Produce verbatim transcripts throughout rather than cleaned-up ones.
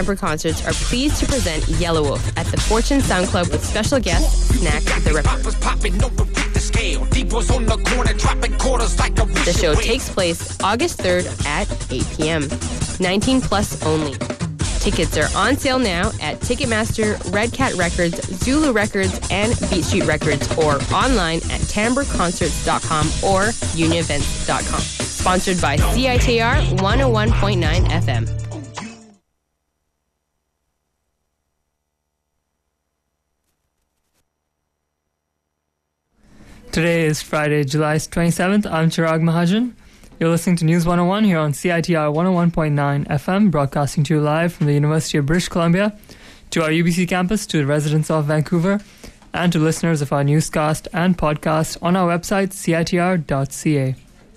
Tamper Concerts are pleased to present Yellow Wolf at the Fortune Sound Club with special guest Snack the Ripper. The show takes place August third at eight p.m. nineteen plus only. Tickets are on sale now at Ticketmaster, Red Cat Records, Zulu Records, and Beat Street Records, or online at timbre concerts dot com or union events dot com. Sponsored by C I T R one oh one point nine F M. Today is Friday, July twenty-seventh. I'm Chirag Mahajan. You're listening to News one oh one here on C I T R one oh one point nine F M, broadcasting to you live from the University of British Columbia, to our U B C campus, to the residents of Vancouver, and to listeners of our newscast and podcast on our website, C I T R dot C A.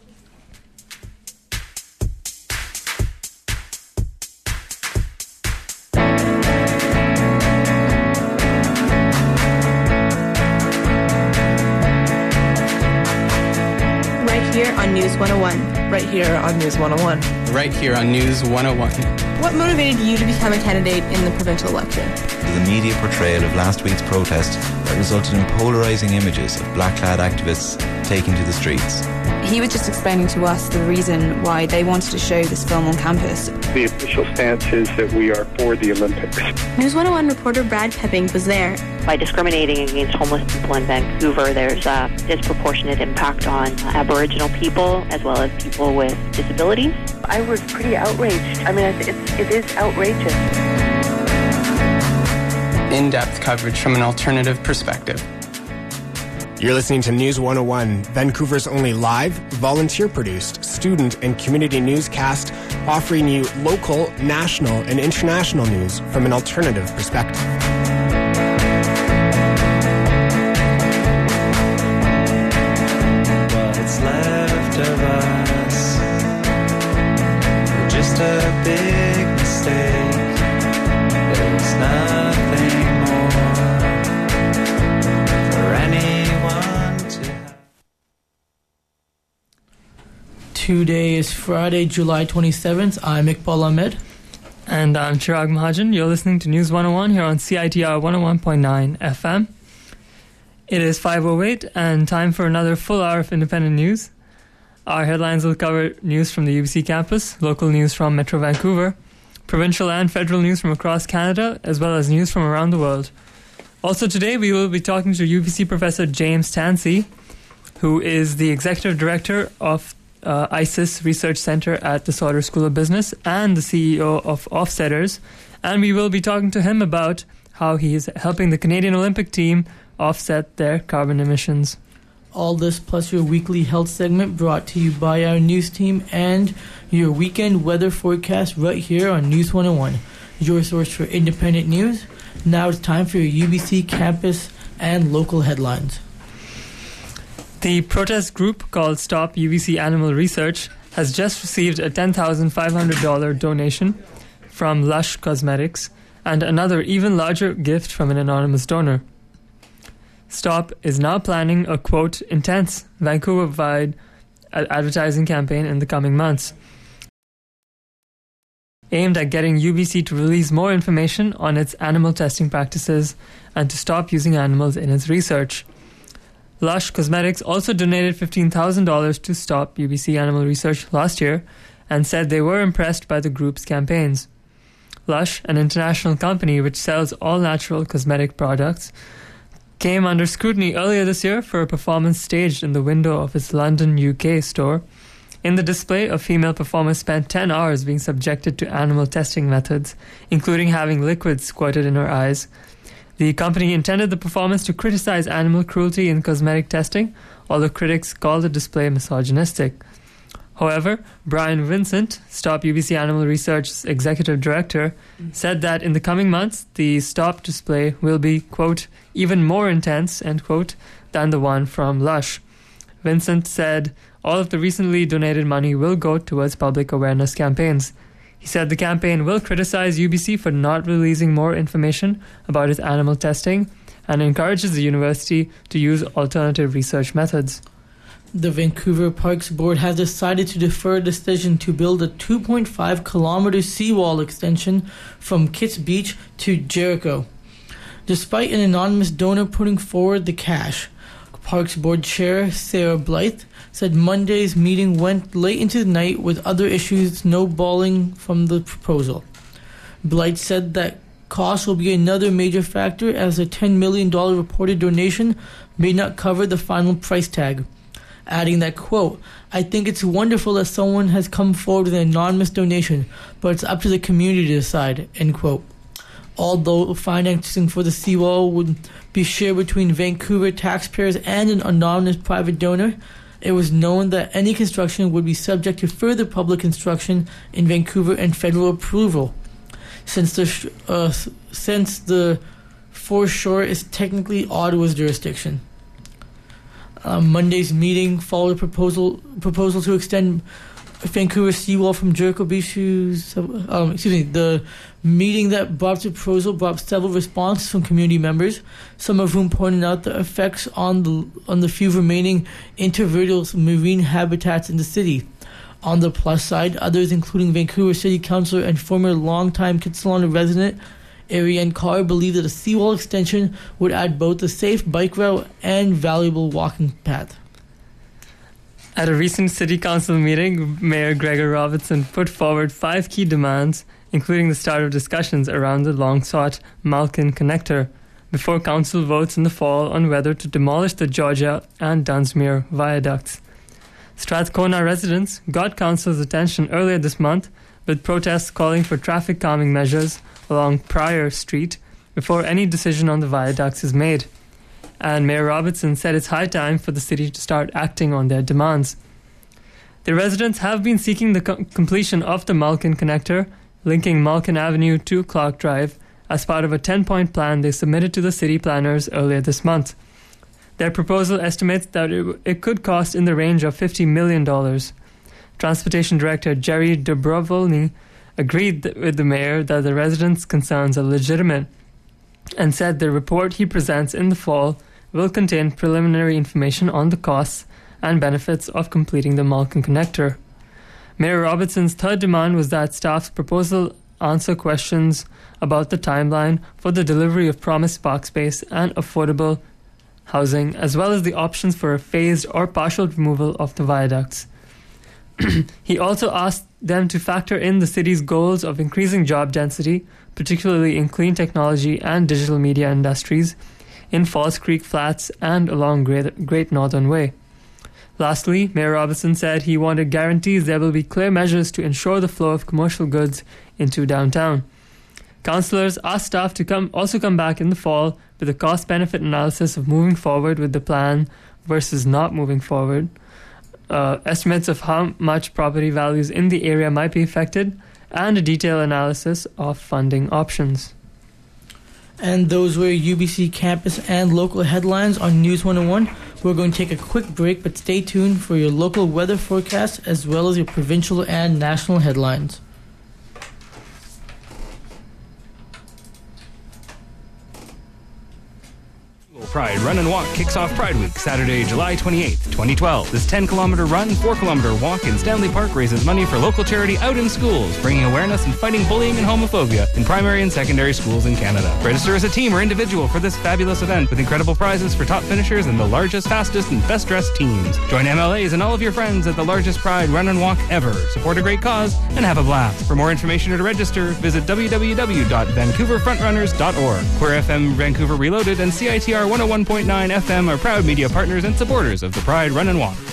News one oh one. Right here on News one oh one. Right here on News one oh one. What motivated you to become a candidate in the provincial election? The media portrayal of last week's protest that resulted in polarising images of black-clad activists taking to the streets. He was just explaining to us the reason why they wanted to show this film on campus. The official stance is that we are for the Olympics. News one oh one reporter Brad Pepping was there. By discriminating against homeless people in Vancouver, there's a disproportionate impact on Aboriginal people as well as people with disabilities. I was pretty outraged. I mean, it's, it is outrageous. In-depth coverage from an alternative perspective. You're listening to News one oh one, Vancouver's only live, volunteer-produced, student and community newscast, offering you local, national, and international news from an alternative perspective. What's left of us, just a big mistake. There's nothing more for anyone to have. Today is Friday, July twenty-seventh. I'm Iqbal Ahmed. And I'm Chirag Mahajan. You're listening to News one oh one here on C I T R one oh one point nine F M. It is five oh eight and time for another full hour of independent news. Our headlines will cover news from the U B C campus, local news from Metro Vancouver, provincial and federal news from across Canada, as well as news from around the world. Also today, we will be talking to U B C Professor James Tansey, who is the Executive Director of uh, ISIS Research Center at the Sauder School of Business and the C E O of Offsetters. And we will be talking to him about how he is helping the Canadian Olympic team offset their carbon emissions. All this plus your weekly health segment brought to you by our news team and your weekend weather forecast right here on News one oh one, your source for independent news. Now it's time for your U B C campus and local headlines. The protest group called Stop U B C Animal Research has just received a ten thousand five hundred dollars donation from Lush Cosmetics and another even larger gift from an anonymous donor. Stop is now planning a, quote, intense Vancouver-wide advertising campaign in the coming months, aimed at getting U B C to release more information on its animal testing practices and to stop using animals in its research. Lush Cosmetics also donated fifteen thousand dollars to Stop U B C Animal Research last year and said they were impressed by the group's campaigns. Lush, an international company which sells all-natural cosmetic products, came under scrutiny earlier this year for a performance staged in the window of its London, U K store. In the display, a female performer spent ten hours being subjected to animal testing methods, including having liquids squirted in her eyes. The company intended the performance to criticize animal cruelty in cosmetic testing, although critics called the display misogynistic. However, Brian Vincent, Stop U B C Animal Research's executive director, said that in the coming months, the Stop display will be, quote, even more intense, end quote, than the one from Lush. Vincent said all of the recently donated money will go towards public awareness campaigns. He said the campaign will criticize U B C for not releasing more information about its animal testing and encourages the university to use alternative research methods. The Vancouver Parks Board has decided to defer a decision to build a two point five kilometer seawall extension from Kitts Beach to Jericho. Despite an anonymous donor putting forward the cash, Parks Board Chair Sarah Blythe said Monday's meeting went late into the night with other issues snowballing from the proposal. Blythe said that cost will be another major factor as a ten million dollars reported donation may not cover the final price tag, adding that, quote, "I think it's wonderful that someone has come forward with an anonymous donation, but it's up to the community to decide," end quote. Although financing for the seawall would be shared between Vancouver taxpayers and an anonymous private donor, it was known that any construction would be subject to further public construction in Vancouver and federal approval, since the uh, since the foreshore is technically Ottawa's jurisdiction. Uh, Monday's meeting followed a proposal proposal to extend Vancouver seawall from Jericho Beach to, um, excuse me, the meeting that brought the proposal brought several responses from community members, some of whom pointed out the effects on the on the few remaining intervertial marine habitats in the city. On the plus side, others, including Vancouver City Councillor and former longtime Kitsilano resident Ariane Carr, believe that a seawall extension would add both a safe bike route and valuable walking path. At a recent City Council meeting, Mayor Gregor Robertson put forward five key demands, including the start of discussions around the long-sought Malkin Connector, before Council votes in the fall on whether to demolish the Georgia and Dunsmuir viaducts. Strathcona residents got Council's attention earlier this month with protests calling for traffic calming measures along Pryor Street before any decision on the viaducts is made. And Mayor Robertson said it's high time for the city to start acting on their demands. The residents have been seeking the co- completion of the Malkin Connector, linking Malkin Avenue to Clark Drive, as part of a ten-point plan they submitted to the city planners earlier this month. Their proposal estimates that it, it could cost in the range of fifty million dollars. Transportation Director Jerry Dobrovolny agreed th- with the mayor that the residents' concerns are legitimate and said the report he presents in the fall will contain preliminary information on the costs and benefits of completing the Malkin Connector. Mayor Robertson's third demand was that staff's proposal answer questions about the timeline for the delivery of promised park space and affordable housing, as well as the options for a phased or partial removal of the viaducts. He also asked them to factor in the city's goals of increasing job density, particularly in clean technology and digital media industries, in Falls Creek Flats and along Great, Great Northern Way. Lastly, Mayor Robertson said he wanted guarantees there will be clear measures to ensure the flow of commercial goods into downtown. Councillors asked staff to come also come back in the fall with a cost-benefit analysis of moving forward with the plan versus not moving forward, uh, estimates of how much property values in the area might be affected, and a detailed analysis of funding options. And those were U B C campus and local headlines on News one oh one. We're going to take a quick break, but stay tuned for your local weather forecast as well as your provincial and national headlines. Pride Run and Walk kicks off Pride Week Saturday, July twenty-eighth, twenty twelve. This ten kilometer run, four kilometer walk in Stanley Park raises money for local charity Out in Schools, bringing awareness and fighting bullying and homophobia in primary and secondary schools in Canada. Register as a team or individual for this fabulous event with incredible prizes for top finishers and the largest, fastest, and best dressed teams. Join M L As and all of your friends at the largest Pride Run and Walk ever. Support a great cause and have a blast. For more information or to register, visit w w w dot vancouver frontrunners dot org. Queer F M Vancouver Reloaded and C I T R one oh one point nine F M are proud media partners and supporters of the Pride Run and Walk.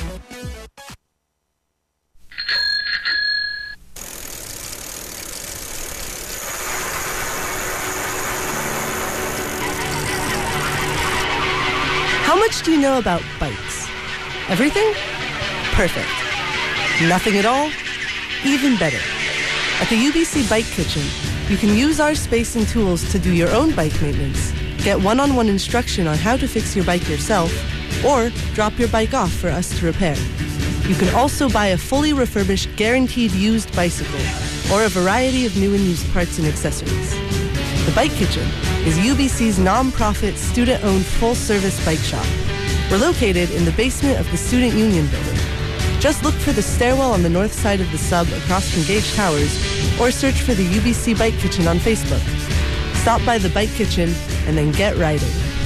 How much do you know about bikes? Everything? Perfect. Nothing at all? Even better. At the U B C Bike Kitchen, you can use our space and tools to do your own bike maintenance, get one-on-one instruction on how to fix your bike yourself, or drop your bike off for us to repair. You can also buy a fully refurbished, guaranteed used bicycle, or a variety of new and used parts and accessories. The Bike Kitchen is U B C's non-profit, student-owned, full-service bike shop. We're located in the basement of the Student Union building. Just look for the stairwell on the north side of the sub across from Gage Towers, or search for the U B C Bike Kitchen on Facebook. Stop by the Bike Kitchen and then get riding.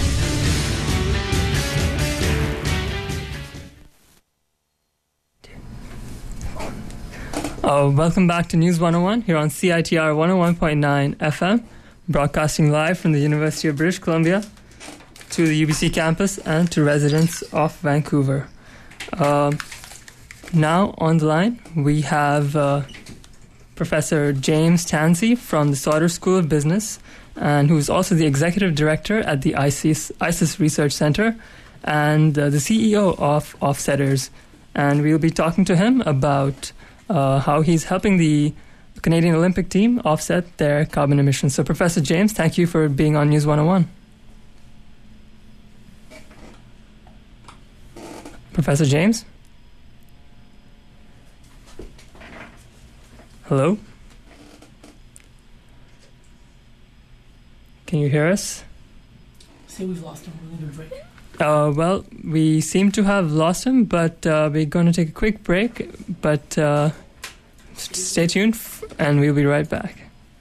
Uh, welcome back to News one oh one here on C I T R one oh one point nine F M, broadcasting live from the University of British Columbia to the U B C campus and to residents of Vancouver. Uh, now on the line we have uh, Professor James Tansey from the Sauder School of Business, and who is also the executive director at the ISIS, ISIS Research Center and uh, the C E O of Offsetters. And we'll be talking to him about Uh, how he's helping the Canadian Olympic team offset their carbon emissions. So, Professor James, thank you for being on News one oh one. Professor James? Hello? Can you hear us? Say we've lost him. We need a break. Uh, well, we seem to have lost him, but uh, we're going to take a quick break. But uh, stay tuned, f- and we'll be right back.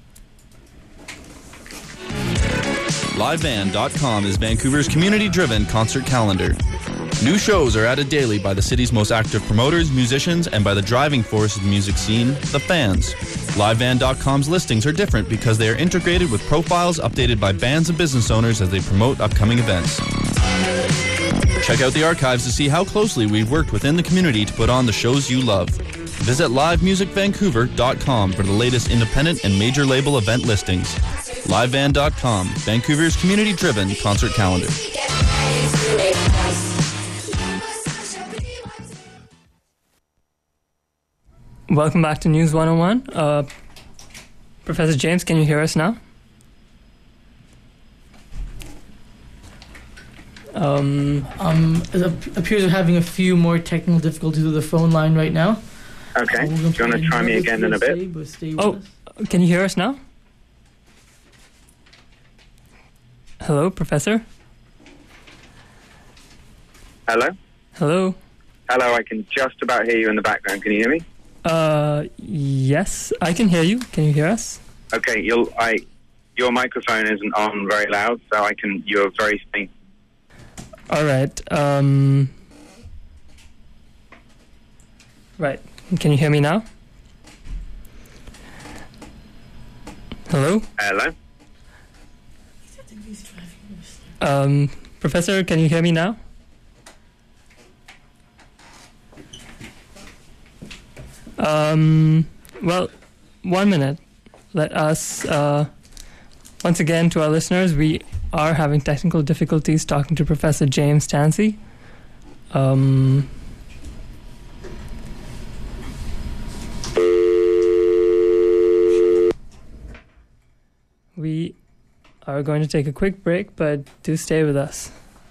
live band dot com is Vancouver's community-driven concert calendar. New shows are added daily by the city's most active promoters, musicians, and by the driving force of the music scene, the fans. live band dot com's listings are different because they are integrated with profiles updated by bands and business owners as they promote upcoming events. Check out the archives to see how closely we've worked within the community to put on the shows you love. Visit live music vancouver dot com for the latest independent and major label event listings. live band dot com, Vancouver's community-driven concert calendar. Welcome back to News one oh one. Uh, Professor James, can you hear us now? Um, um, it appears we're having a few more technical difficulties with the phone line right now. Okay. Do you want to try me again in a bit? Oh, can you hear us now? Hello, Professor? Hello? Hello? Hello, I can just about hear you in the background. Can you hear me? Uh, yes, I can hear you. Can you hear us? Okay, you'll, I, your microphone isn't on very loud, so I can, you're very faint. All right. Um, right. Can you hear me now? Hello? Hello? Um, Professor, can you hear me now? Um, well, one minute. Let us, uh, once again, to our listeners, we are having technical difficulties talking to Professor James Tansey. Um, we are going to take a quick break, but do stay with us.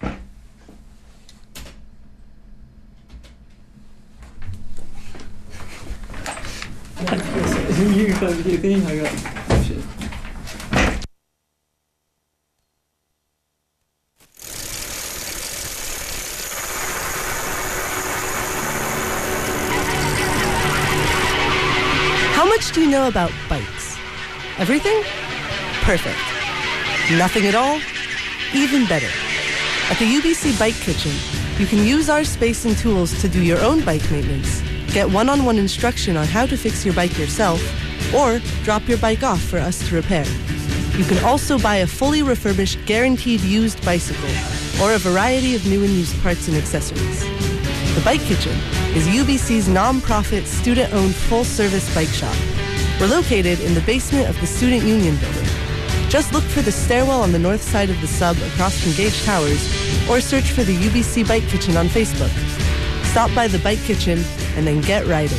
How much do you know about bikes? Everything? Perfect. Nothing at all? Even better. At the U B C Bike Kitchen, you can use our space and tools to do your own bike maintenance, get one-on-one instruction on how to fix your bike yourself, or drop your bike off for us to repair. You can also buy a fully refurbished, guaranteed used bicycle, or a variety of new and used parts and accessories. The Bike Kitchen is U B C's non-profit, student-owned, full-service bike shop. We're located in the basement of the Student Union building. Just look for the stairwell on the north side of the sub across from Gage Towers, or search for the U B C Bike Kitchen on Facebook. Stop by the Bike Kitchen and then get riding.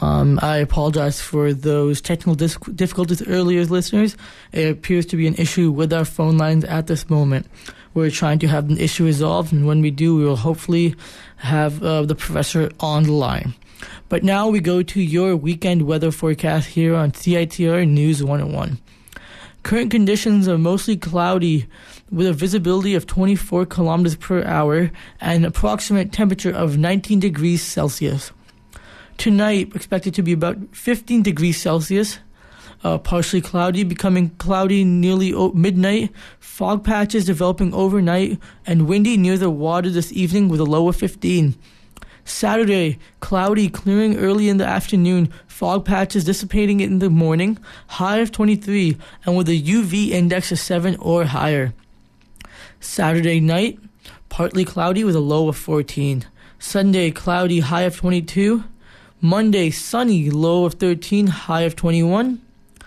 Um, I apologize for those technical dis- difficulties earlier, listeners. It appears to be an issue with our phone lines at this moment. We're trying to have an issue resolved, and when we do, we will hopefully have uh, the professor on the line. But now we go to your weekend weather forecast here on C I T R News one oh one. Current conditions are mostly cloudy with a visibility of twenty-four kilometers per hour and an approximate temperature of nineteen degrees Celsius. Tonight, expected to be about fifteen degrees Celsius, uh, partially cloudy, becoming cloudy nearly o- midnight, fog patches developing overnight, and windy near the water this evening with a low of fifteen. Saturday, cloudy, clearing early in the afternoon, fog patches dissipating in the morning, high of twenty-three, and with a U V index of seven or higher. Saturday night, partly cloudy with a low of fourteen. Sunday, cloudy, high of twenty-two. Monday, sunny, low of thirteen, high of twenty-one.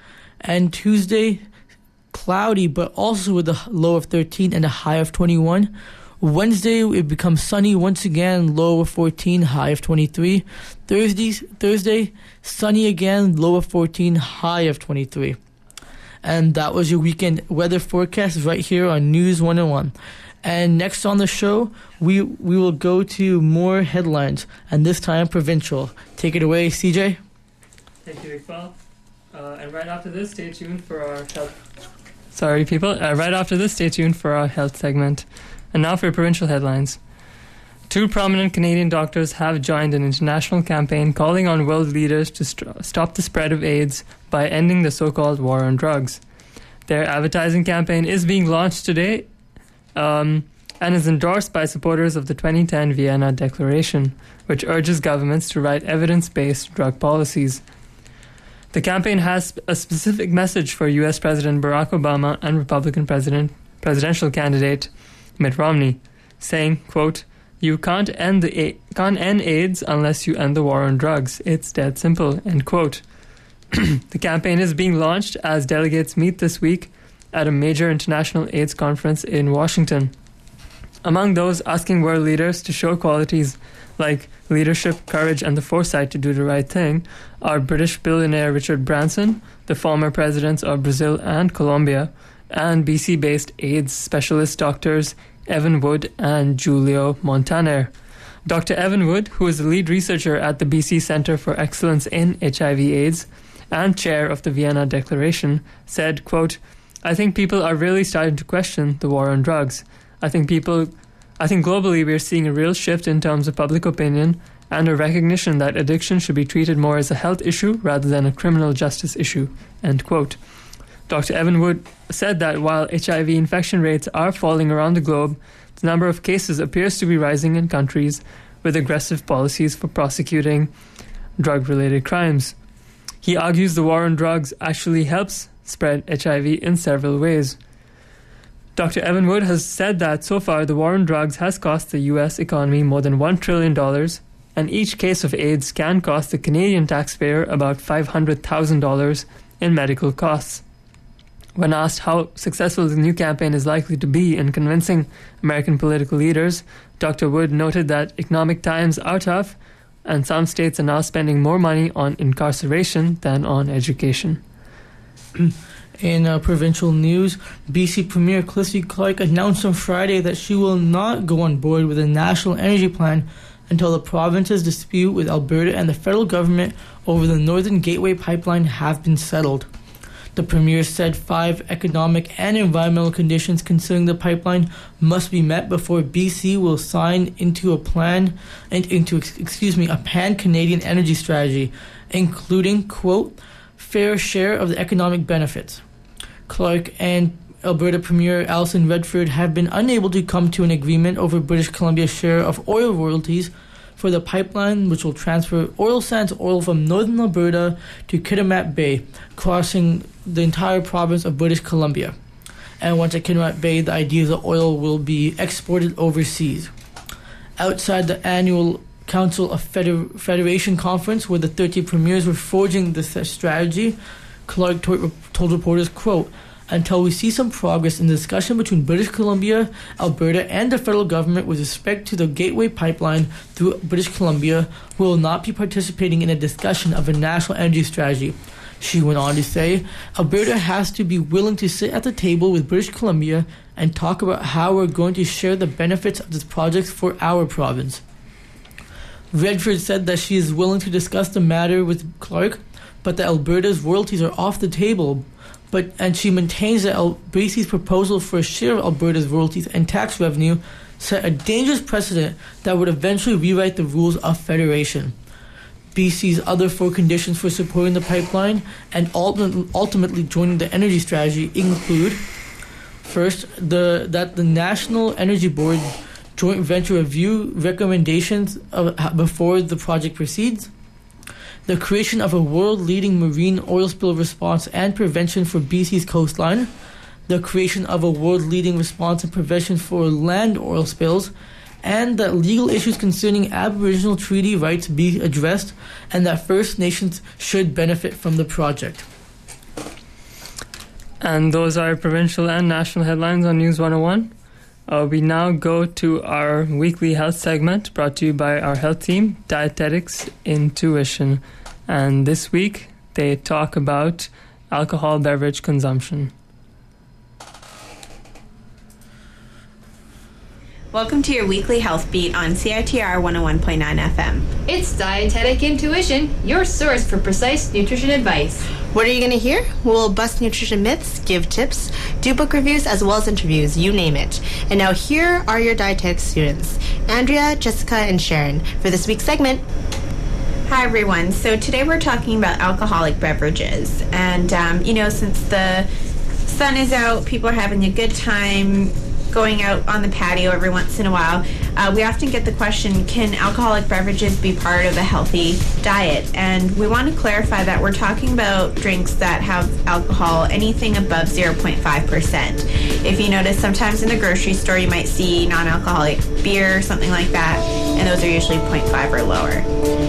And Tuesday, cloudy, but also with a low of thirteen and a high of twenty-one. Wednesday, it becomes sunny once again, low of fourteen, high of twenty-three. Thursday, Thursday, sunny again, low of fourteen, high of twenty-three. And that was your weekend weather forecast right here on News one oh one. And next on the show, we we will go to more headlines, and this time provincial. Take it away, C J. Thank you, Iqbal. Uh, and right after this, stay tuned for our health. Sorry, people. Uh, right after this, stay tuned for our health segment. And now for provincial headlines. Two prominent Canadian doctors have joined an international campaign calling on world leaders to st- stop the spread of AIDS by ending the so-called war on drugs. Their advertising campaign is being launched today um, and is endorsed by supporters of the twenty ten Vienna Declaration, which urges governments to write evidence-based drug policies. The campaign has a specific message for U S President Barack Obama and Republican President presidential candidate Mitt Romney, saying, quote, "You can't end the a- can't end AIDS unless you end the war on drugs. It's dead simple," end quote. The campaign is being launched as delegates meet this week at a major international AIDS conference in Washington. Among those asking world leaders to show qualities like leadership, courage, and the foresight to do the right thing are British billionaire Richard Branson, the former presidents of Brazil and Colombia, and B C-based AIDS specialist doctors Evan Wood and Julio Montaner. Doctor Evan Wood, who is the lead researcher at the B C Center for Excellence in H I V AIDS and chair of the Vienna Declaration, said, quote, "I think people are really starting to question the war on drugs. I think people, I think globally we're seeing a real shift in terms of public opinion and a recognition that addiction should be treated more as a health issue rather than a criminal justice issue," end quote. Doctor Evan Wood said that while H I V infection rates are falling around the globe, the number of cases appears to be rising in countries with aggressive policies for prosecuting drug-related crimes. He argues the war on drugs actually helps spread H I V in several ways. Doctor Evan Wood has said that so far the war on drugs has cost the U S economy more than one trillion dollars, and each case of AIDS can cost the Canadian taxpayer about five hundred thousand dollars in medical costs. When asked how successful the new campaign is likely to be in convincing American political leaders, Doctor Wood noted that economic times are tough and some states are now spending more money on incarceration than on education. In uh, provincial news, B C Premier Christy Clark announced on Friday that she will not go on board with a national energy plan until the province's dispute with Alberta and the federal government over the Northern Gateway pipeline have been settled. The Premier said five economic and environmental conditions concerning the pipeline must be met before B C will sign into a plan and into excuse me a pan-Canadian energy strategy, including, quote, fair share of the economic benefits. Clark and Alberta Premier Alison Redford have been unable to come to an agreement over British Columbia's share of oil royalties for the pipeline, which will transfer oil sands oil from northern Alberta to Kitimat Bay, crossing the entire province of British Columbia. And once at Kitimat Bay, the idea is that oil will be exported overseas. Outside the annual Council of Feder- Federation conference, where the thirty premiers were forging this strategy, Clark to- told reporters, quote, until we see some progress in the discussion between British Columbia, Alberta, and the federal government with respect to the Gateway Pipeline through British Columbia, we will not be participating in a discussion of a national energy strategy. She went on to say, Alberta has to be willing to sit at the table with British Columbia and talk about how we're going to share the benefits of this project for our province. Redford said that she is willing to discuss the matter with Clark, but that Alberta's royalties are off the table. But and she maintains that Al- B C's proposal for a share of Alberta's royalties and tax revenue set a dangerous precedent that would eventually rewrite the rules of federation. B C's other four conditions for supporting the pipeline and ulti- ultimately joining the energy strategy include: first, the that the National Energy Board joint venture review recommendations of, before the project proceeds; the creation of a world-leading marine oil spill response and prevention for B C's coastline; the creation of a world-leading response and prevention for land oil spills; and that legal issues concerning Aboriginal treaty rights be addressed, and that First Nations should benefit from the project. And those are provincial and national headlines on News one oh one. Uh, we now go to our weekly health segment brought to you by our health team, Dietetics Intuition. And this week, they talk about alcohol beverage consumption. Welcome to your weekly health beat on C I T R one oh one point nine F M. It's Dietetic Intuition, your source for precise nutrition advice. What are you going to hear? We'll bust nutrition myths, give tips, do book reviews, as well as interviews, you name it. And now here are your dietetics students, Andrea, Jessica, and Sharon, for this week's segment. Hi, everyone. So today we're talking about alcoholic beverages. And, um, you know, since the sun is out, people are having a good time going out on the patio every once in a while, uh, we often get the question, can alcoholic beverages be part of a healthy diet? And we want to clarify that we're talking about drinks that have alcohol anything above zero point five percent. If you notice, sometimes in the grocery store you might see non-alcoholic beer or something like that, and those are usually zero point five or lower.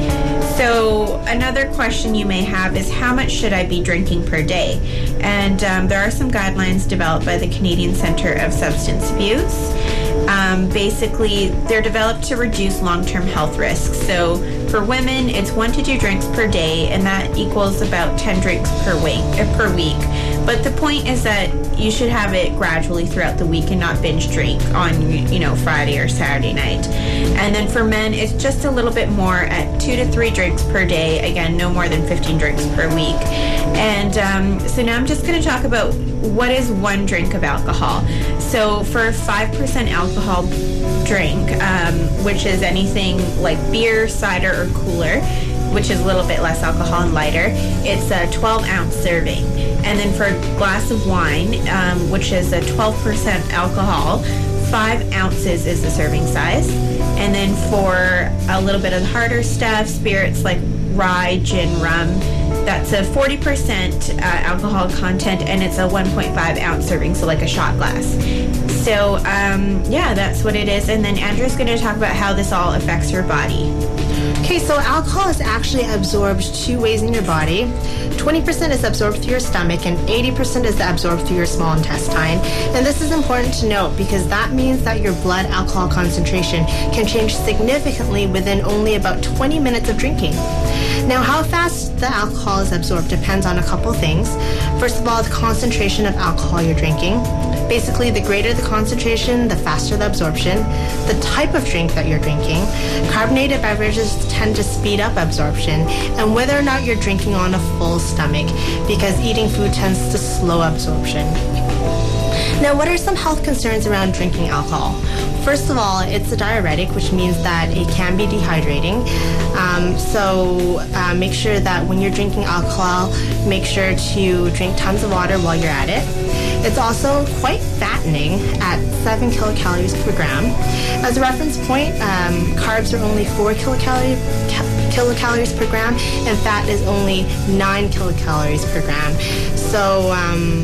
So another question you may have is, how much should I be drinking per day? And um, there are some guidelines developed by the Canadian Centre of Substance Abuse. Um, basically, they're developed to reduce long-term health risks. So for women, it's one to two drinks per day, and that equals about ten drinks per week. Uh, per week. But the point is that you should have it gradually throughout the week and not binge drink on, you know, Friday or Saturday night. And then for men, it's just a little bit more at two to three drinks per day. Again, no more than fifteen drinks per week. And um, so now I'm just going to talk about what is one drink of alcohol. So for a five percent alcohol drink, um, which is anything like beer, cider, or cooler, which is a little bit less alcohol and lighter, it's a twelve ounce serving. And then for a glass of wine, um, which is a twelve percent alcohol, five ounces is the serving size. And then for a little bit of harder stuff, spirits like rye, gin, rum, that's a forty percent uh, alcohol content, and it's a one point five ounce serving, so like a shot glass. So, um, yeah, that's what it is. And then Andrew's going to talk about how this all affects your body. Okay, so alcohol is actually absorbed two ways in your body. twenty percent is absorbed through your stomach and eighty percent is absorbed through your small intestine. And this is important to note because that means that your blood alcohol concentration can change significantly within only about twenty minutes of drinking. Now, how fast the alcohol is absorbed depends on a couple things. First of all, the concentration of alcohol you're drinking. Basically, the greater the concentration, the faster the absorption. The type of drink that you're drinking. Carbonated beverages tend to speed up absorption, and whether or not you're drinking on a full stomach, because eating food tends to slow absorption. Now, what are some health concerns around drinking alcohol? First of all, it's a diuretic, which means that it can be dehydrating. Um, so uh, make sure that when you're drinking alcohol, make sure to drink tons of water while you're at it. It's also quite fattening at seven kilocalories per gram. As a reference point, um, carbs are only four kilocalories, kilocalories per gram, and fat is only nine kilocalories per gram. So um,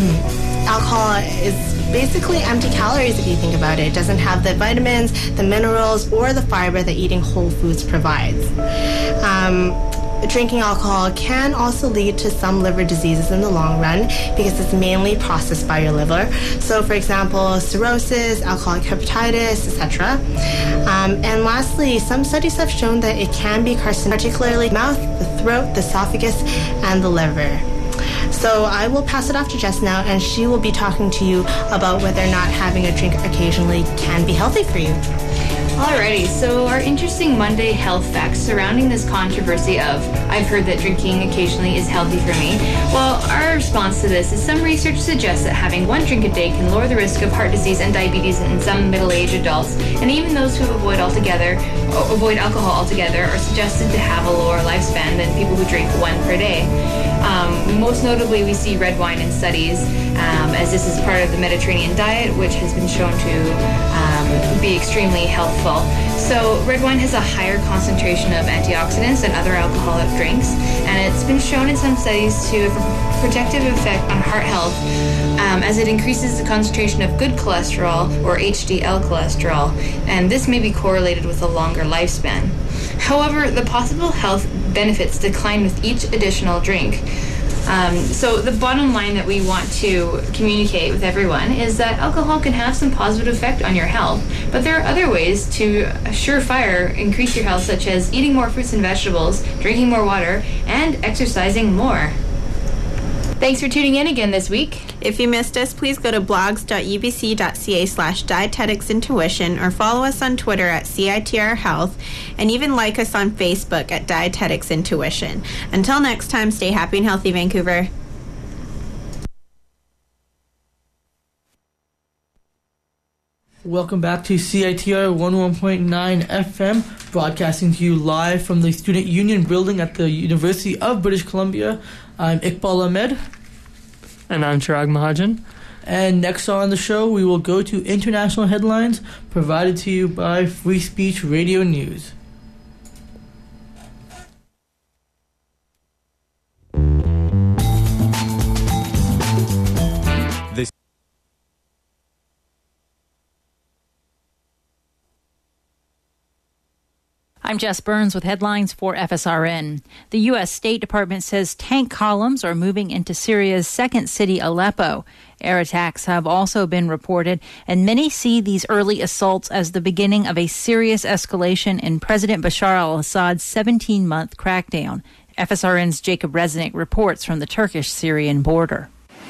alcohol is basically empty calories if you think about it. It doesn't have the vitamins, the minerals, or the fiber that eating whole foods provides. Um, drinking alcohol can also lead to some liver diseases in the long run because it's mainly processed by your liver. So, for example, cirrhosis, alcoholic hepatitis, et cetera. Um, and lastly, some studies have shown that it can be carcinogenic, particularly mouth, the throat, the esophagus, and the liver. So I will pass it off to Jess now, and she will be talking to you about whether or not having a drink occasionally can be healthy for you. Alrighty, so our interesting Monday health facts surrounding this controversy of I've heard that drinking occasionally is healthy for me. Well, our response to this is some research suggests that having one drink a day can lower the risk of heart disease and diabetes in some middle-aged adults, and even those who avoid altogether, avoid alcohol altogether are suggested to have a lower lifespan than people who drink one per day. Um, most notably, we see red wine in studies, um, as this is part of the Mediterranean diet, which has been shown to um, be extremely healthful. So red wine has a higher concentration of antioxidants than other alcoholic drinks, and it's been shown in some studies to have a protective effect on heart health, um, as it increases the concentration of good cholesterol, or H D L cholesterol, and this may be correlated with a longer lifespan. However, the possible health benefits decline with each additional drink. Um, so the bottom line that we want to communicate with everyone is that alcohol can have some positive effect on your health, but there are other ways to surefire increase your health, such as eating more fruits and vegetables, drinking more water, and exercising more. Thanks for tuning in again this week. If you missed us, please go to blogs.ubc.ca slash dietetics intuition or follow us on Twitter at C I T R Health, and even like us on Facebook at Dietetics Intuition. Until next time, stay happy and healthy, Vancouver. Welcome back to C I T R one oh one point nine F M, broadcasting to you live from the Student Union building at the University of British Columbia. I'm Iqbal Ahmed. And I'm Chirag Mahajan. And next on the show, we will go to international headlines provided to you by Free Speech Radio News. This I'm Jess Burns with headlines for F S R N. The U S State Department says tank columns are moving into Syria's second city, Aleppo. Air attacks have also been reported, and many see these early assaults as the beginning of a serious escalation in President Bashar al-Assad's seventeen-month crackdown. F S R N's Jacob Resnick reports from the Turkish-Syrian border.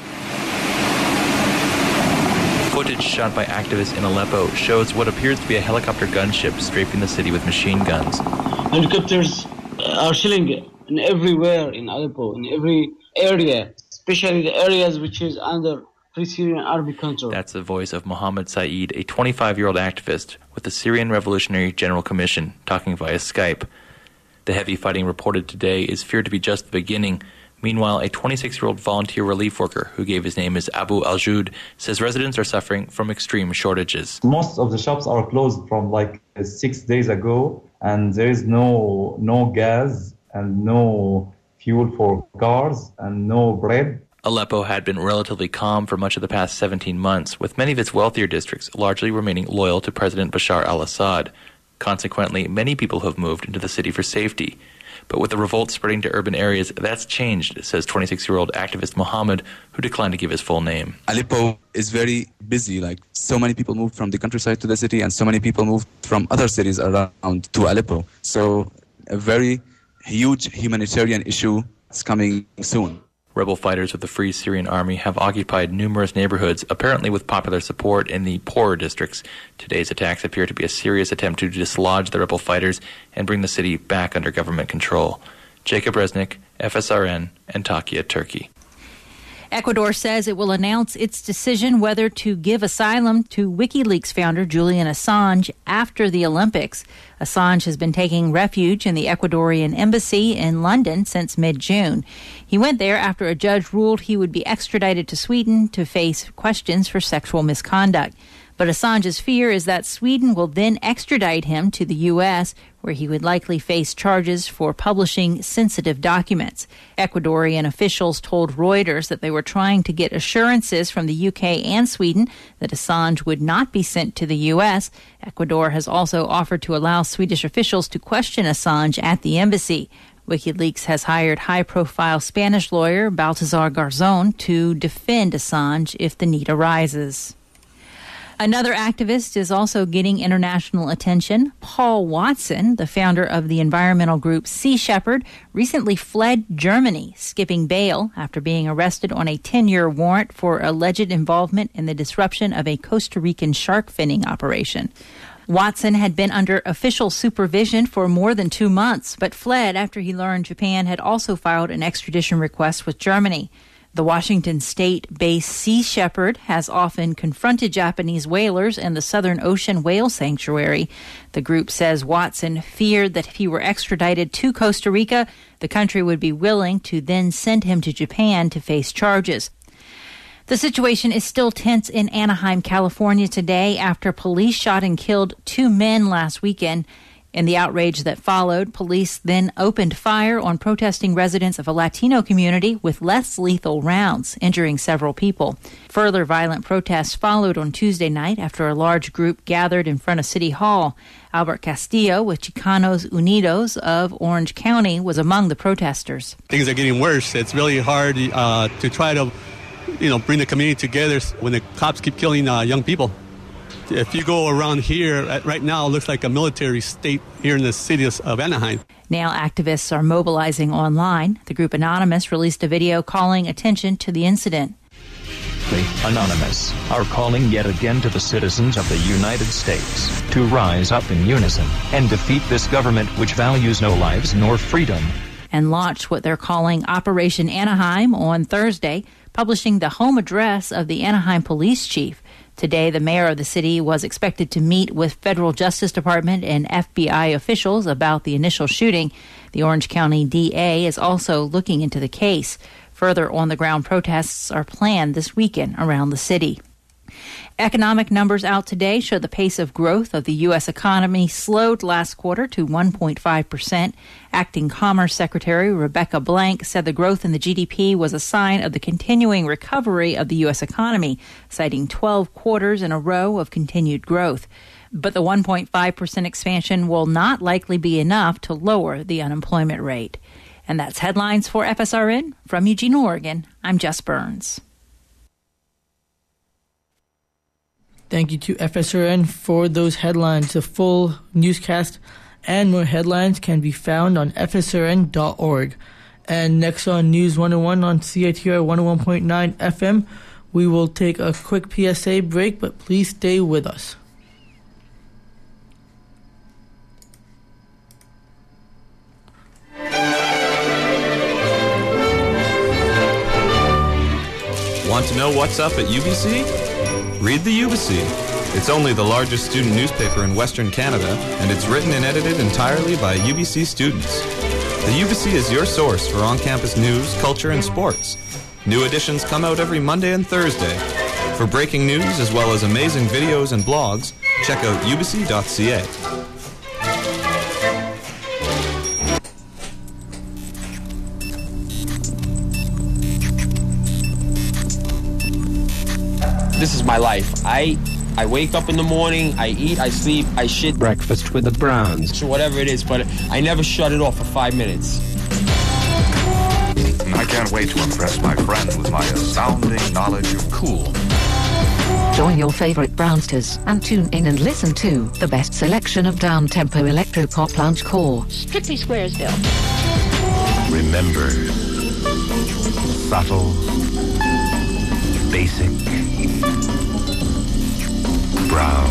Footage shot by activists in Aleppo shows what appears to be a helicopter gunship strafing the city with machine guns. Helicopters are shelling in everywhere in Aleppo, in every area, especially the areas which is under Free Syrian Army control. That's the voice of Mohammed Saeed, a twenty-five-year-old activist with the Syrian Revolutionary General Commission, talking via Skype. The heavy fighting reported today is feared to be just the beginning. Meanwhile, a twenty-six-year-old volunteer relief worker who gave his name as Abu Al-Jud says residents are suffering from extreme shortages. Most of the shops are closed from like six days ago, and there is no no gas and no fuel for cars and no bread. Aleppo had been relatively calm for much of the past seventeen months, with many of its wealthier districts largely remaining loyal to President Bashar al-Assad. Consequently, many people have moved into the city for safety. But with the revolt spreading to urban areas, that's changed, says twenty-six-year-old activist Mohammed, who declined to give his full name. Aleppo is very busy. Like, so many people moved from the countryside to the city, and so many people moved from other cities around to Aleppo. So a very huge humanitarian issue is coming soon. Rebel fighters of the Free Syrian Army have occupied numerous neighborhoods, apparently with popular support in the poorer districts. Today's attacks appear to be a serious attempt to dislodge the rebel fighters and bring the city back under government control. Jacob Resnick, F S R N, Antakya, Turkey. Ecuador says it will announce its decision whether to give asylum to WikiLeaks founder Julian Assange after the Olympics. Assange has been taking refuge in the Ecuadorian embassy in London since mid-June. He went there after a judge ruled he would be extradited to Sweden to face questions for sexual misconduct. But Assange's fear is that Sweden will then extradite him to the U S, where he would likely face charges for publishing sensitive documents. Ecuadorian officials told Reuters that they were trying to get assurances from the U K and Sweden that Assange would not be sent to the U S. Ecuador has also offered to allow Swedish officials to question Assange at the embassy. WikiLeaks has hired high-profile Spanish lawyer Baltasar Garzón to defend Assange if the need arises. Another activist is also getting international attention. Paul Watson, the founder of the environmental group Sea Shepherd, recently fled Germany, skipping bail after being arrested on a ten-year warrant for alleged involvement in the disruption of a Costa Rican shark finning operation. Watson had been under official supervision for more than two months, but fled after he learned Japan had also filed an extradition request with Germany. The Washington state-based Sea Shepherd has often confronted Japanese whalers in the Southern Ocean Whale Sanctuary. The group says Watson feared that if he were extradited to Costa Rica, the country would be willing to then send him to Japan to face charges. The situation is still tense in Anaheim, California today after police shot and killed two men last weekend. In the outrage that followed, police then opened fire on protesting residents of a Latino community with less lethal rounds, injuring several people. Further violent protests followed on Tuesday night after a large group gathered in front of City Hall. Albert Castillo with Chicanos Unidos of Orange County was among the protesters. Things are getting worse. It's really hard uh, to try to, you know, bring the community together when the cops keep killing uh, young people. If you go around here, right now, it looks like a military state here in the city of Anaheim. Now activists are mobilizing online. The group Anonymous released a video calling attention to the incident. Anonymous are calling yet again to the citizens of the United States to rise up in unison and defeat this government which values no lives nor freedom. And launched what they're calling Operation Anaheim on Thursday, publishing the home address of the Anaheim police chief. Today, the mayor of the city was expected to meet with federal Justice Department and F B I officials about the initial shooting. The Orange County D A is also looking into the case. Further on-the-ground protests are planned this weekend around the city. Economic numbers out today show the pace of growth of the U S economy slowed last quarter to one point five percent. Acting Commerce Secretary Rebecca Blank said the growth in the G D P was a sign of the continuing recovery of the U S economy, citing twelve quarters in a row of continued growth. But the one point five percent expansion will not likely be enough to lower the unemployment rate. And that's headlines for F S R N. From Eugene, Oregon, I'm Jess Burns. Thank you to F S R N for those headlines. The full newscast and more headlines can be found on F S R N dot org. And next on News one oh one on C I T R one oh one point nine F M, we will take a quick P S A break, but please stay with us. Want to know what's up at U B C? Read the U B C. It's only the largest student newspaper in Western Canada, and it's written and edited entirely by U B C students. The U B C is your source for on-campus news, culture, and sports. New editions come out every Monday and Thursday. For breaking news as well as amazing videos and blogs, check out U B C dot C A. This is my life. I I wake up in the morning, I eat, I sleep, I shit. Breakfast with the Browns. Whatever it is, but I never shut it off for five minutes. I can't wait to impress my friends with my astounding knowledge of cool. Join your favorite Brownsters and tune in and listen to the best selection of down-tempo electropop loungecore. Strictly Squaresville. Remember, subtle, basic, brown.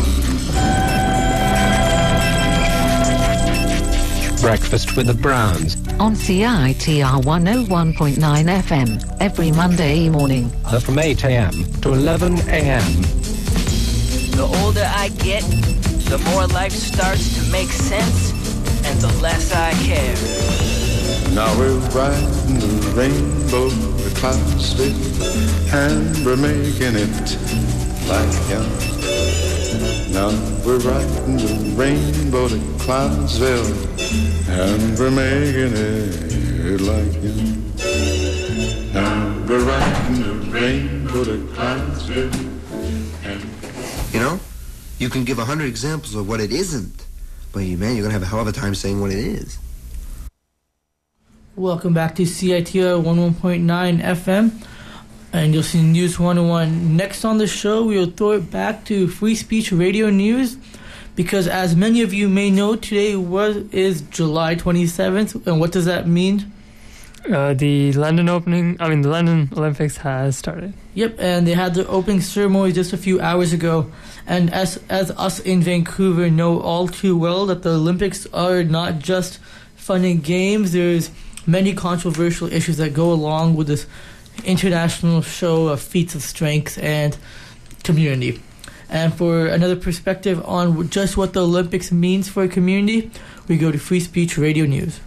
Breakfast with the Browns. On C I T R one oh one point nine F M every Monday morning. Uh, from eight a.m. to eleven a.m. The older I get, the more life starts to make sense, and the less I care. Now we're riding the rainbow with Cloudsville, and we're making it like young. Now we're riding the rainbow to Cloudsville, and we're making it like young. Now we're riding the rainbow to Cloudsville. And you know, you can give a hundred examples of what it isn't, but you man, you're gonna have a hell of a time saying what it is. Welcome back to C I T R one oh one point nine F M. And you'll see News one oh one. Next on the show, we'll throw it back to Free Speech Radio News. Because as many of you may know, today was is July twenty-seventh. And what does that mean? Uh, the London opening, I mean, the London Olympics has started. Yep, and they had their opening ceremony just a few hours ago. And as as us in Vancouver know all too well, that the Olympics are not just fun and games. There's many controversial issues that go along with this international show of feats of strength and community. And for another perspective on just what the Olympics means for a community, we go to Free Speech Radio News.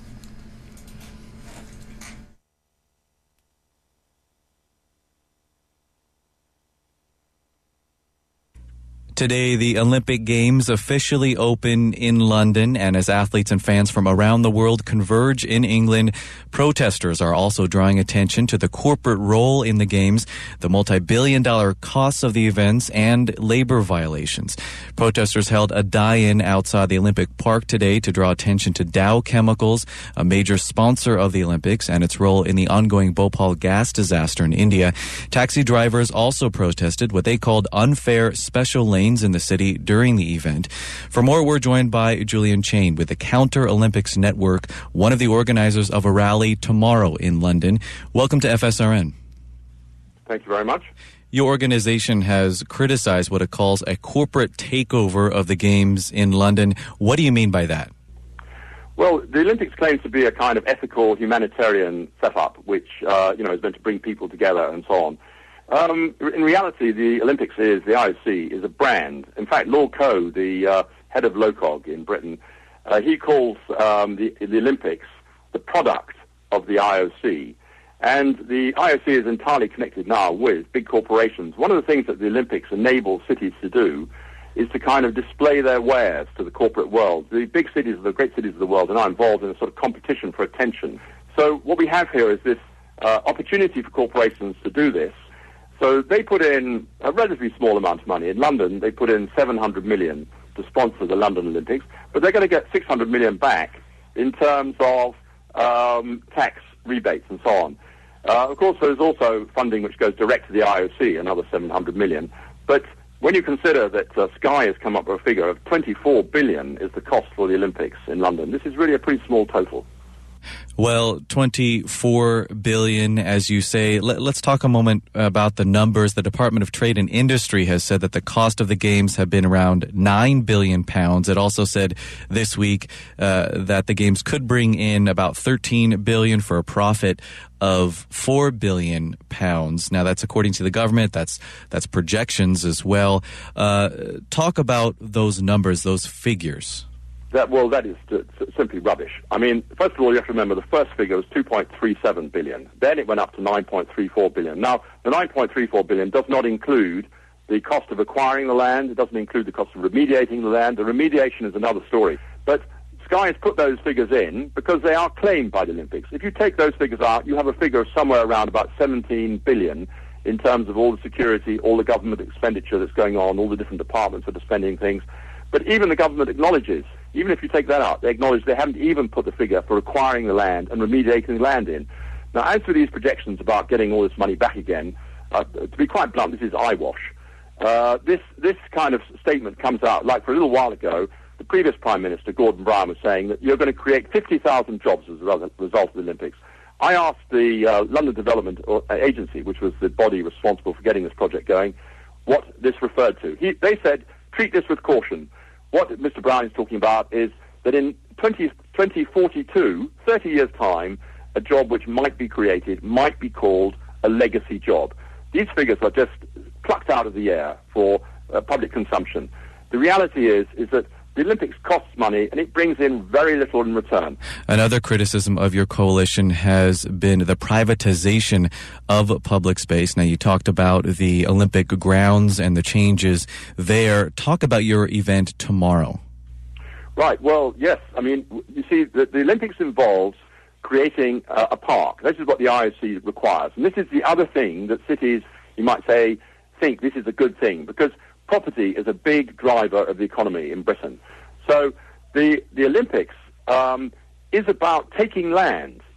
Today, the Olympic Games officially open in London, and as athletes and fans from around the world converge in England, protesters are also drawing attention to the corporate role in the Games, the multi-billion dollar costs of the events, and labor violations. Protesters held a die-in outside the Olympic Park today to draw attention to Dow Chemicals, a major sponsor of the Olympics, and its role in the ongoing Bhopal gas disaster in India. Taxi drivers also protested what they called unfair special lanes in the city during the event. For more, we're joined by Julian Chain with the Counter Olympics Network, one of the organizers of a rally tomorrow in London. Welcome to F S R N. Thank you very much. Your organization has criticized what it calls a corporate takeover of the Games in London. What do you mean by that? Well, the Olympics claims to be a kind of ethical humanitarian setup, which uh, you know is meant to bring people together and so on. Um, in reality, the Olympics is, the I O C, is a brand. In fact, Lord Coe, the uh, head of LOCOG in Britain, uh, he calls um, the, the Olympics the product of the I O C. And the I O C is entirely connected now with big corporations. One of the things that the Olympics enable cities to do is to kind of display their wares to the corporate world. The big cities, the great cities of the world, are now involved in a sort of competition for attention. So what we have here is this uh, opportunity for corporations to do this. So they put in a relatively small amount of money. In London, they put in seven hundred million dollars to sponsor the London Olympics, but they're going to get six hundred million dollars back in terms of um, tax rebates and so on. Uh, of course, there's also funding which goes direct to the I O C, another seven hundred million dollars. But when you consider that uh, Sky has come up with a figure of twenty-four billion dollars is the cost for the Olympics in London, this is really a pretty small total. Well, twenty-four billion dollars, as you say. Let, let's talk a moment about the numbers. The Department of Trade and Industry has said that the cost of the Games have been around nine billion pounds. It also said this week uh, that the Games could bring in about thirteen billion dollars for a profit of four billion pounds. Now, that's according to the government. That's that's projections as well. Uh, talk about those numbers, those figures. That, well, that is uh, simply rubbish. I mean, first of all, you have to remember the first figure was two point three seven billion dollars. Then it went up to nine point three four billion dollars. Now, the nine point three four billion dollars does not include the cost of acquiring the land. It doesn't include the cost of remediating the land. The remediation is another story. But Sky has put those figures in because they are claimed by the Olympics. If you take those figures out, you have a figure of somewhere around about seventeen billion dollars in terms of all the security, all the government expenditure that's going on, all the different departments that are spending things. But even the government acknowledges, even if you take that out, they acknowledge they haven't even put the figure for acquiring the land and remediating the land in. Now, as for these projections about getting all this money back again, uh, to be quite blunt, this is eyewash. Uh, this this kind of statement comes out, like for a little while ago, the previous Prime Minister, Gordon Brown, was saying that you're going to create fifty thousand jobs as a result of the Olympics. I asked the uh, London Development Agency, which was the body responsible for getting this project going, what this referred to. He, they said, treat this with caution. What Mister Brown is talking about is that in twenty forty-two, thirty years' time, a job which might be created might be called a legacy job. These figures are just plucked out of the air for uh, public consumption. The reality is, is that the Olympics costs money and it brings in very little in return. Another criticism of your coalition has been the privatization of public space. Now, you talked about the Olympic grounds and the changes there. Talk about your event tomorrow. Right. Well, yes. I mean, you see, the, the Olympics involves creating uh, a park. This is what the I O C requires. And this is the other thing that cities, you might say, think this is a good thing, because property is a big driver of the economy in Britain. So the the Olympics um, is about taking land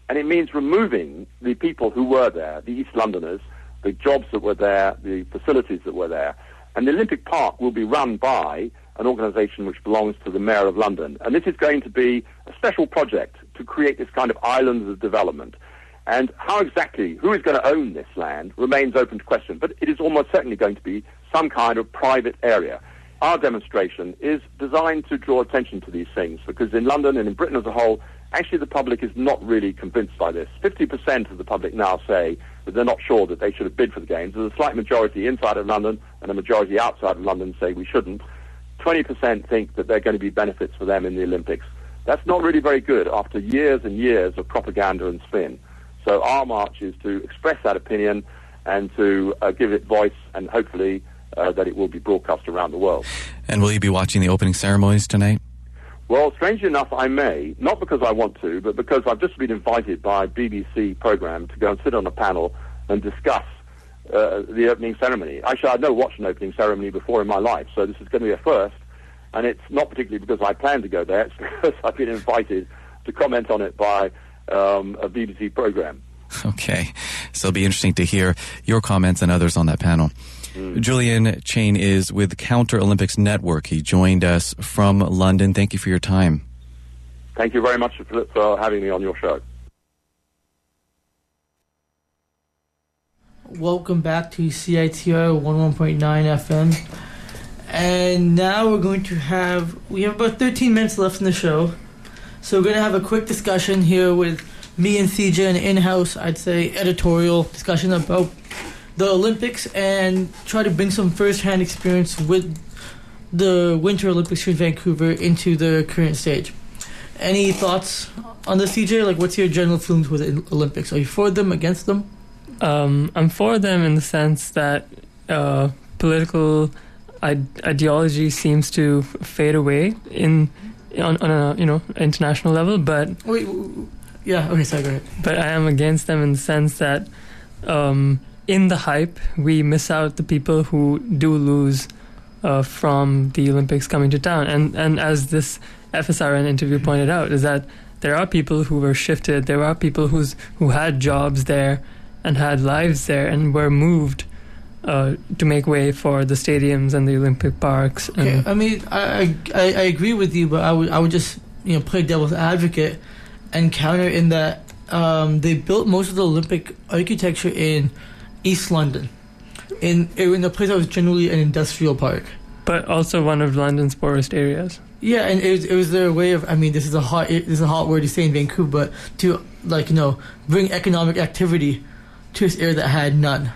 And it means removing the people who were there, the East Londoners, the jobs that were there, the facilities that were there. And the Olympic Park will be run by an organisation which belongs to the Mayor of London. And this is going to be a special project to create this kind of island of development. And how exactly, who is going to own this land remains open to question. But it is almost certainly going to be some kind of private area. Our demonstration is designed to draw attention to these things, because in London and in Britain as a whole, actually the public is not really convinced by this. fifty percent of the public now say that they're not sure that they should have bid for the Games. There's a slight majority inside of London and a majority outside of London say we shouldn't. twenty percent think that there are going to be benefits for them in the Olympics. That's not really very good after years and years of propaganda and spin. So our march is to express that opinion and to uh, give it voice, and hopefully uh, that it will be broadcast around the world. And will you be watching the opening ceremonies tonight? Well, strangely enough, I may, not because I want to, but because I've just been invited by a B B C programme to go and sit on a panel and discuss uh, the opening ceremony. Actually, I'd never watched an opening ceremony before in my life, so this is going to be a first. And it's not particularly because I plan to go there, it's because I've been invited to comment on it by um, a B B C programme. Okay, so it'll be interesting to hear your comments and others on that panel. Mm. Julian Chain is with Counter Olympics Network. He joined us from London. Thank you for your time. Thank you very much for, for having me on your show. Welcome back to C I T R one oh one point nine F M. And now we're going to have, we have about thirteen minutes left in the show. So we're going to have a quick discussion here with me and C J, an in-house, I'd say, editorial discussion about the Olympics, and try to bring some first-hand experience with the Winter Olympics here in Vancouver into the current stage. Any thoughts on this, C J? Like, what's your general feelings with the Olympics? Are you for them, against them? Um, I'm for them in the sense that uh, political ide- ideology seems to fade away in on, on a you know international level. But wait, yeah, okay, sorry, go ahead. But I am against them in the sense that um, in the hype, we miss out the people who do lose uh, from the Olympics coming to town. And and as this F S R N interview pointed out, is that there are people who were shifted. There are people who's who had jobs there and had lives there and were moved uh, to make way for the stadiums and the Olympic parks. And okay, I mean, I, I I agree with you, but I would I would just you know play devil's advocate and counter in that um, they built most of the Olympic architecture in East London, in in a place that was generally an industrial park, but also one of London's poorest areas. Yeah, and it was, it was their way of, I mean, this is a hot this is a hot word to say in Vancouver, but to like you know bring economic activity to this area that had none.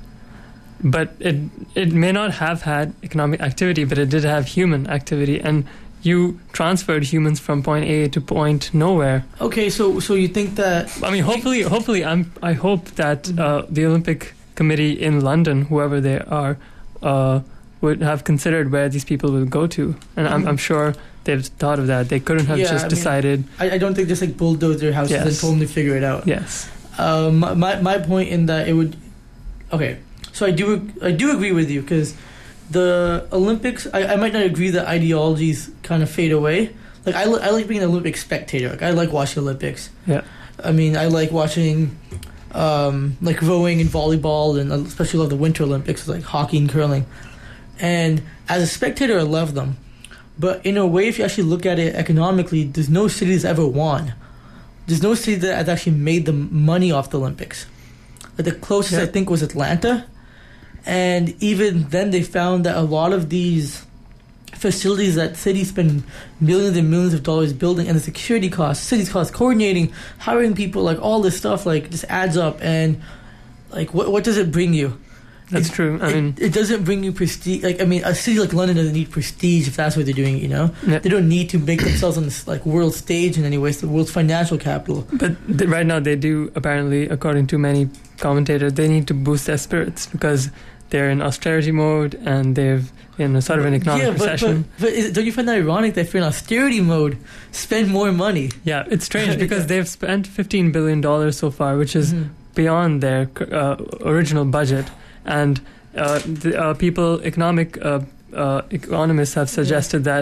But it it may not have had economic activity, but it did have human activity, and you transferred humans from point A to point nowhere. Okay, so so you think that? I mean, hopefully, hopefully, I'm. I hope that uh, the Olympic Committee in London, whoever they are, uh, would have considered where these people will go to, and I'm, I'm sure they've thought of that. They couldn't have yeah, just I mean, decided. I, I don't think just like bulldoze their houses yes. and told them to figure it out. Yes. Um, my my point in that it would. Okay, so I do I do agree with you because the Olympics. I, I might not agree that ideologies kind of fade away. Like I, li- I like being an Olympic spectator. Like I like watching Olympics. Yeah. I mean, I like watching. Um, like rowing and volleyball, and especially love the Winter Olympics, like hockey and curling. And as a spectator, I love them. But in a way, if you actually look at it economically, there's no city that's ever won. There's no city that has actually made the money off the Olympics. Like the closest, yeah. I think, was Atlanta. And even then, they found that a lot of these facilities that cities spend millions and millions of dollars building, and the security costs, cities costs, coordinating, hiring people, like all this stuff, like just adds up. And like, what what does it bring you? That's it, true. I it, mean, it doesn't bring you prestige. Like, I mean, a city like London doesn't need prestige if that's what they're doing. You know, yeah. They don't need to make themselves on this like world stage in any way. It's the world's financial capital. But th- right now, they do apparently, according to many commentators, they need to boost their spirits because they're in austerity mode and they've in a sort of an economic yeah, but, recession. But, but is, don't you find that ironic that if you're in austerity mode, spend more money? Yeah, it's strange because they've spent fifteen billion dollars so far, which is mm-hmm. beyond their uh, original budget. And uh, the, uh, people, economic uh, uh, economists have suggested yeah. that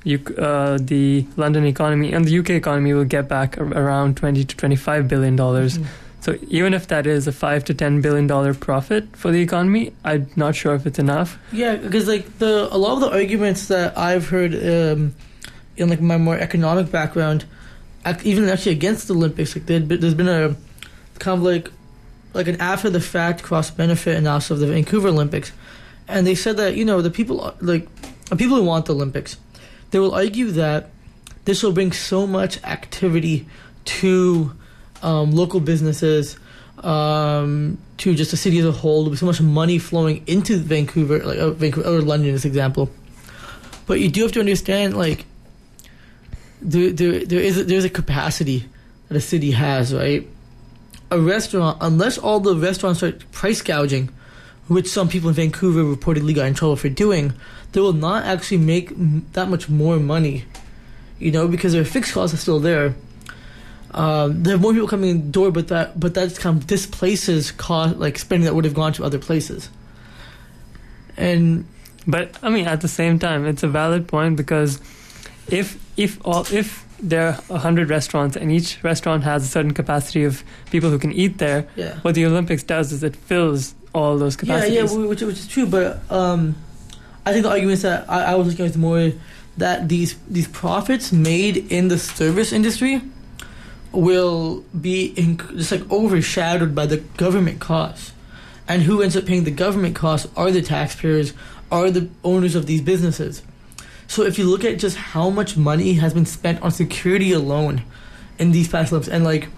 you, uh, the London economy and the U K economy will get back ar- around twenty to twenty-five billion dollars. Mm-hmm. So even if that is a five to ten billion dollar profit for the economy, I'm not sure if it's enough. Yeah, because like the a lot of the arguments that I've heard um, in like my more economic background, act, even actually against the Olympics, like there's been a kind of like like an after the fact cost benefit analysis of the Vancouver Olympics, and they said that, you know, the people like the people who want the Olympics, they will argue that this will bring so much activity to um, local businesses, um, to just the city as a whole. There'll be so much money flowing into Vancouver, like uh, Vancouver or London, as example. But you do have to understand, like, there there there is a, there's a capacity that a city has, right? A restaurant, unless all the restaurants start price gouging, which some people in Vancouver reportedly got in trouble for doing, they will not actually make that much more money, you know, because their fixed costs are still there. Um, there are more people coming in the door, but that but that kind of displaces cost, like spending that would have gone to other places. And but I mean, at the same time, it's a valid point, because if if all if there are a hundred restaurants and each restaurant has a certain capacity of people who can eat there, yeah. what the Olympics does is it fills all those capacities. Yeah, yeah, which, which is true. But um, I think the arguments that I, I was looking at more that these these profits made in the service industry will be inc- just like overshadowed by the government costs, and who ends up paying the government costs are the taxpayers, are the owners of these businesses. So if you look at just how much money has been spent on security alone in these past Olympics, and like,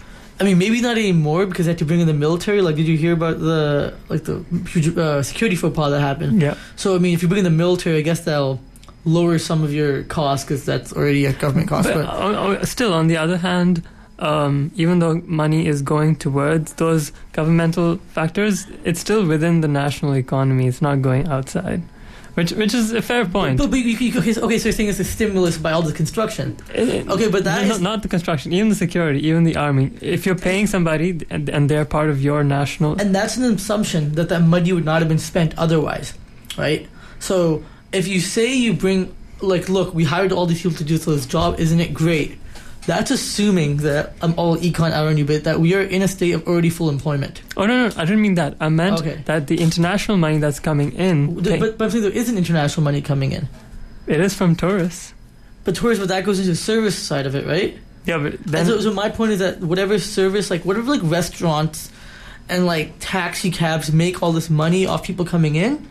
I mean, maybe not anymore because they had to bring in the military. Like, did you hear about the like the huge uh, security faux pas that happened? Yeah. So I mean, if you bring in the military, I guess that'll lower some of your costs because that's already a government cost. But, But uh, still, on the other hand, um, even though money is going towards those governmental factors, it's still within the national economy. It's not going outside. Which which is a fair point. But, but you, you, okay, so, okay, so you're saying it's a stimulus by all the construction. It, okay, but that no, is... Not the construction, even the security, even the army. If you're paying somebody and, and they're part of your national... And that's an assumption that that money would not have been spent otherwise, right? So if you say you bring... Like, look, we hired all these people to do this job, isn't it great? That's assuming that I'm all econ around you, but that we are in a state of already full employment. Oh, no, no, I didn't mean that. I meant okay. that the international money that's coming in... The, but, but I'm saying there isn't international money coming in. It is from tourists. But tourists, but that goes into the service side of it, right? Yeah, but then... And so, so my point is that whatever service, like whatever like restaurants and like taxi cabs make all this money off people coming in,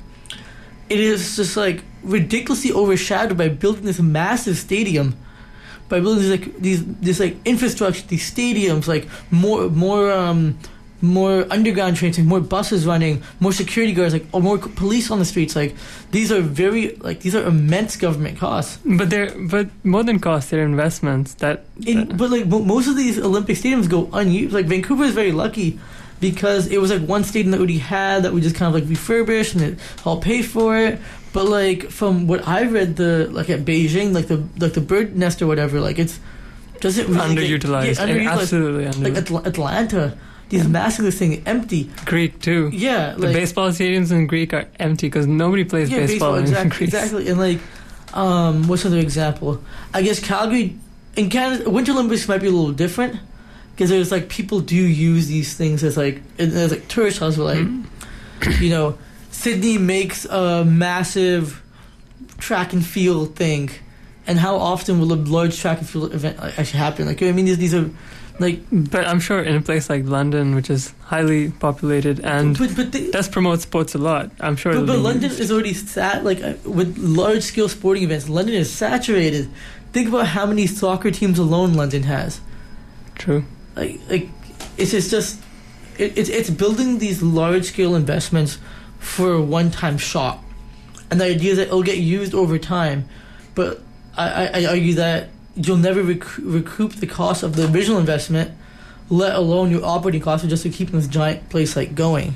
it is just like ridiculously overshadowed by building this massive stadium. By building these like these this like infrastructure, these stadiums, like more more um, more underground trains, like more buses running, more security guards, like or more police on the streets. Like these are very like these are immense government costs. But they're but more than costs, they're investments that. In, but like mo- most of these Olympic stadiums go unused. Like Vancouver is very lucky because it was like one stadium that we already had that we just kind of like refurbished and it all paid for it. But like from what I read, the like at Beijing, like the like the bird nest or whatever, like it's doesn't really underutilized. Get, yeah, underutilized. Absolutely underutilized. Like Atl- Atlanta, these yeah. massive thing empty. Greek too. Yeah, the like, baseball stadiums in Greek are empty because nobody plays yeah, baseball, baseball in exactly, Greece. Exactly, and like, um, what's another example? I guess Calgary in Canada, Winter Olympics might be a little different because there's like people do use these things as like as like tourist hubs, like mm-hmm. you know, Sydney makes a massive track and field thing, and how often will a large track and field event actually happen? Like, I mean, these, these are like. But I'm sure in a place like London, which is highly populated and but, but they, does promote sports a lot, I'm sure. But, but London used. is already sat like uh, with large scale sporting events. London is saturated. Think about how many soccer teams alone London has. True. Like, like it's just, just it, it's it's building these large scale investments for a one time shot. And the idea is that it'll get used over time, but I, I, I argue that you'll never rec- recoup the cost of the original investment, let alone your operating costs, just to keep this giant place like going.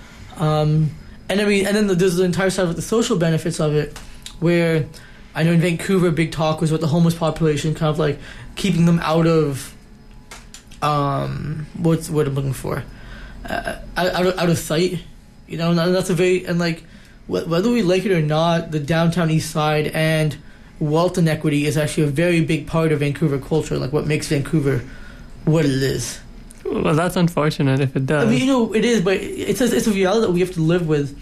Um, and I mean, and then there's the entire side of the social benefits of it, where I know in Vancouver, big talk was about the homeless population, kind of like keeping them out of um, what's what I'm looking for, uh, out of, out of sight, you know. And that's a very and like. Whether we like it or not, the downtown east side and wealth inequity is actually a very big part of Vancouver culture, like what makes Vancouver what it is. Well, that's unfortunate if it does. I mean, you know, it is, but it's a, it's a reality that we have to live with,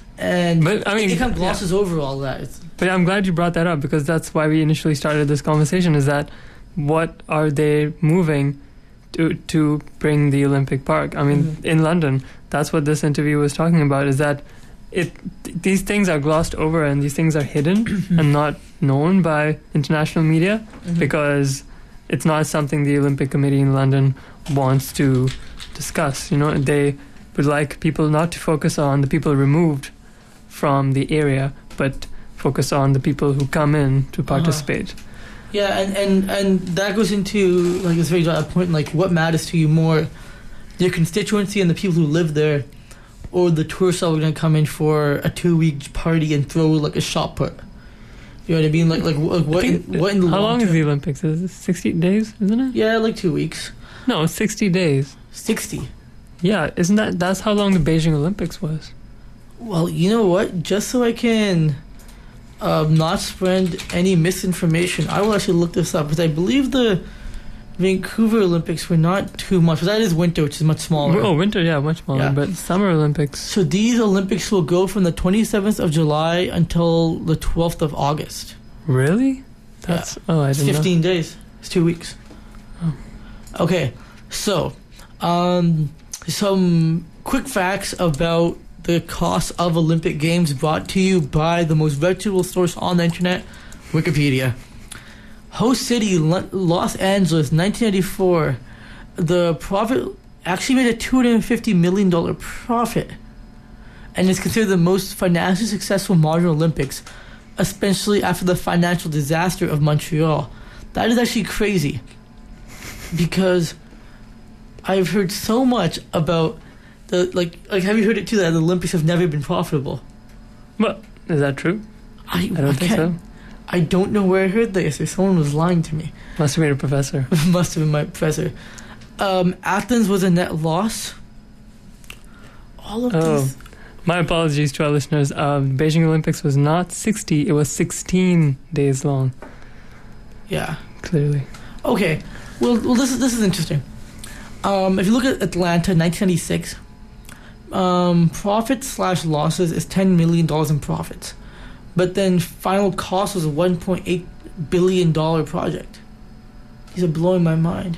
and but, I mean, it kind of glosses yeah. over all that. It's, but I'm glad you brought that up, because that's why we initially started this conversation, is that what are they moving to to bring the Olympic Park? I mean, mm-hmm. in London, that's what this interview was talking about, is that it th- these things are glossed over and these things are hidden and not known by international media mm-hmm. because it's not something the Olympic Committee in London wants to discuss. You know, they would like people not to focus on the people removed from the area, but focus on the people who come in to participate. Uh-huh. Yeah, and, and, and that goes into like this very valid point, like what matters to you more, your constituency and the people who live there, or the tourists that are going to come in for a two-week party and throw like a shot put. You know what I mean? Like, like what? What in, what in the how long, long is the Olympics? Is it sixty days? Isn't it? Yeah, like two weeks. No, sixty days. Sixty. Yeah, isn't that? That's how long the Beijing Olympics was. Well, you know what? Just so I can um, not spread any misinformation, I will actually look this up, because I believe the Vancouver Olympics were not too much. Because that is winter, which is much smaller. Oh, winter, yeah, much smaller. Yeah. But Summer Olympics. So these Olympics will go from the twenty-seventh of July until the twelfth of August. Really? That's yeah. oh, I didn't It's fifteen know. days. It's two weeks. Oh. Okay, so um, some quick facts about the cost of Olympic Games, brought to you by the most reputable source on the internet, Wikipedia. Host city, Los Angeles, nineteen ninety-four. The profit actually made a two hundred fifty million dollars profit, and is considered the most financially successful modern Olympics, especially after the financial disaster of Montreal. That is actually crazy, because I've heard so much about the like like have you heard it too, that the Olympics have never been profitable? Well, is that true? I, I don't I think so. I don't know where I heard this, or someone was lying to me. Must have been a professor. Must have been my professor. Um, Athens was a net loss. All of oh, these. My apologies to our listeners. Um, Beijing Olympics was not sixty; it was sixteen days long. Yeah. Clearly. Okay. Well, well, this is this is interesting. Um, if you look at Atlanta, nineteen ninety-six, um, profits slash losses is ten million dollars in profits. But then final cost was a one point eight billion dollars project. These are blowing my mind.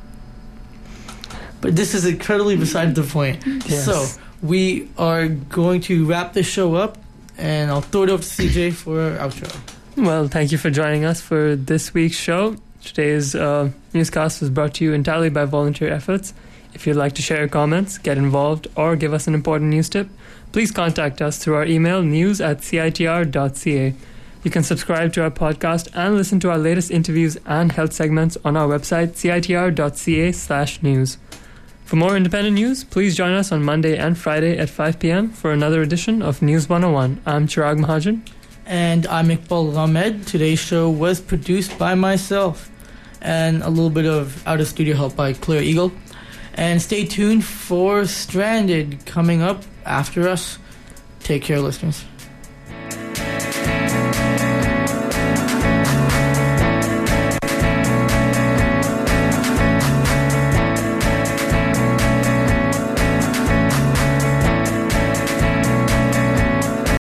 But this is incredibly beside the point. Yes. So we are going to wrap this show up, and I'll throw it over to C J for our outro. Well, thank you for joining us for this week's show. Today's uh, newscast was brought to you entirely by volunteer efforts. If you'd like to share your comments, get involved, or give us an important news tip, please contact us through our email, news at c i t r dot c a. You can subscribe to our podcast and listen to our latest interviews and health segments on our website, c i t r dot c a slash news. For more independent news, please join us on Monday and Friday at five p.m. for another edition of News one oh one. I'm Chirag Mahajan. And I'm Iqbal Ahmed. Today's show was produced by myself, and a little bit of out-of-studio help by Claire Eagle. And stay tuned for Stranded coming up after us. Take care, listeners.